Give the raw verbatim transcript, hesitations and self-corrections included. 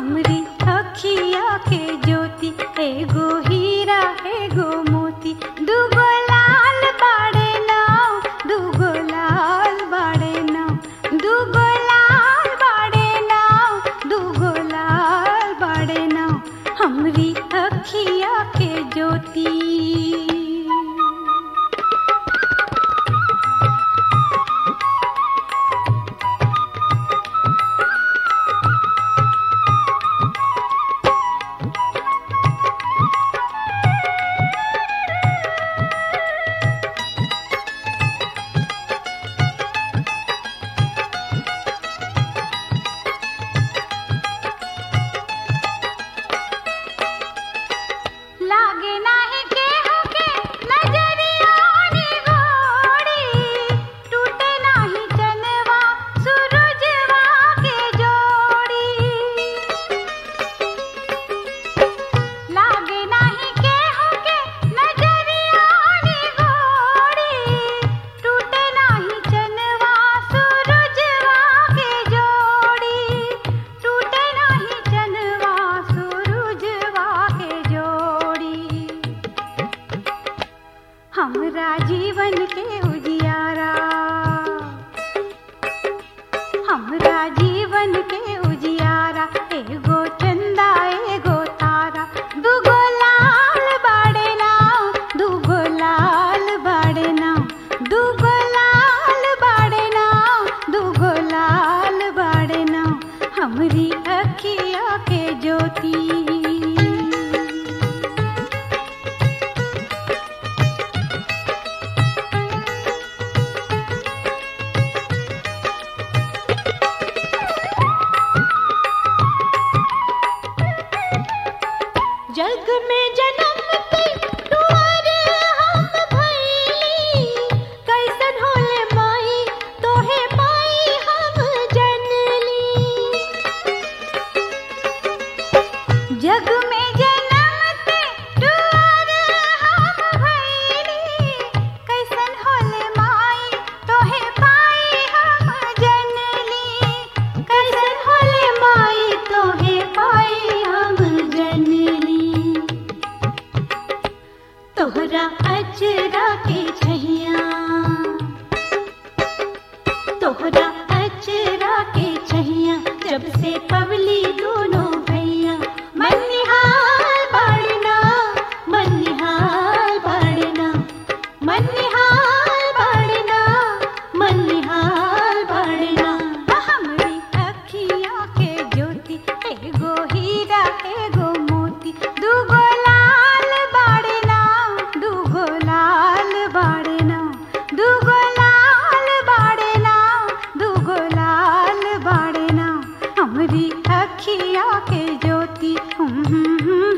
हमरी अखिया के ज्योति, एगो हीरा एगो मोती, दूगो लाल बाड़े नाव, दूगो लाल बाड़े नाव, दूगो लाल बाड़े नाव, दूगो लाल बाड़े नाव, हमरी अखिया के ज्योति। लागे नाही केहू के नजरिया निगोड़ी, टूटे नाही चनवा सूरजवा के जोड़ी। लागे नाही केहू के नजरिया निगोड़ी, टूटे नाही चनवा सूरजवा के जोड़ी, टूटे नाही चनवा सूरजवा के जोड़ी। हमरा जीवन के उजियारा, हमरा जीवन के उजियारा, एगो चंदा एगो तारा, दूगो लाल बाड़े नाव, दूगो लाल बाड़े नाव, दूगो लाल बाड़े नाव, दूगो लाल बाड़े नाव, हमरी अखिया के ज्योति। जग में जनमती दुआर हम भइली, कैसन होले माई तोहे पाई हम जनली। जग में जनमती दुआर हम भइली, कैसन होले माई तोहे पाई हम जनली, कैसन होले माई तोहे पाई हम जनली। तोहरा अचरा के छैया, तोहरा अचरा के छैया, जब से पवली दोनों भैया, मन निहाल बाड़ना, मन निहाल बाड़ना, मन निहाल बाड़ना, मन निहाल बाड़ना। हमरी अखिया के ज्योति, एगो हीरा एगो मोती, दूगो लाल बाड़े नाव, दूगो लाल बाड़े नाव, दूगो लाल बाड़े नाव, दूगो लाल बाड़े नाव, हमरी अखिया के ज्योति।